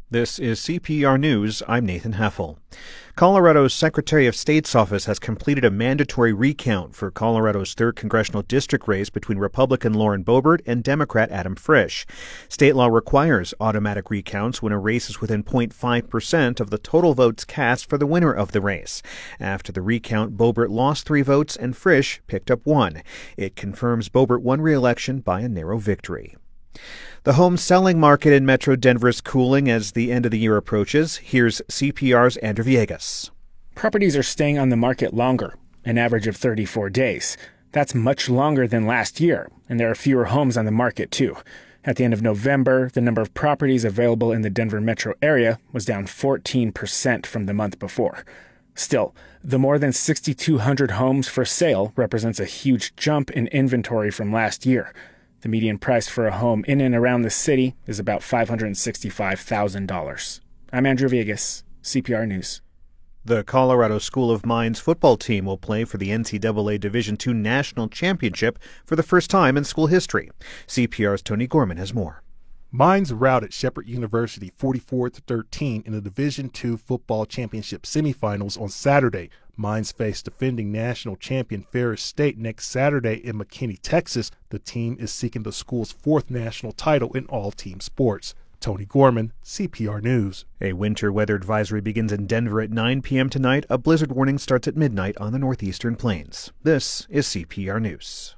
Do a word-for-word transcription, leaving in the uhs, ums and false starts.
This is C P R News. I'm Nathan Heffel. Colorado's Secretary of State's office has completed a mandatory recount for Colorado's third congressional district race between Republican Lauren Boebert and Democrat Adam Frisch. State law requires automatic recounts when a race is within zero point five percent of the total votes cast for the winner of the race. After the recount, Boebert lost three votes and Frisch picked up one. It confirms Boebert won re-election by a narrow victory. The home selling market in Metro Denver is cooling as the end of the year approaches. Here's C P R's Andrew Villegas. Properties are staying on the market longer, an average of thirty-four days. That's much longer than last year, and there are fewer homes on the market, too. At the end of November, the number of properties available in the Denver metro area was down fourteen percent from the month before. Still, the more than six thousand two hundred homes for sale represents a huge jump in inventory from last year. The median price for a home in and around the city is about five hundred sixty-five thousand dollars. I'm Andrew Villegas, C P R News. The Colorado School of Mines football team will play for the N C double A Division two National Championship for the first time in school history. C P R's Tony Gorman has more. Mines routed Shepherd University forty-four to thirteen in the Division two Football Championship semifinals on Saturday. Mines face defending national champion Ferris State next Saturday in McKinney, Texas. The team is seeking the school's fourth national title in all team sports. Tony Gorman, C P R News. A winter weather advisory begins in Denver at nine p.m. tonight. A blizzard warning starts at midnight on the northeastern plains. This is C P R News.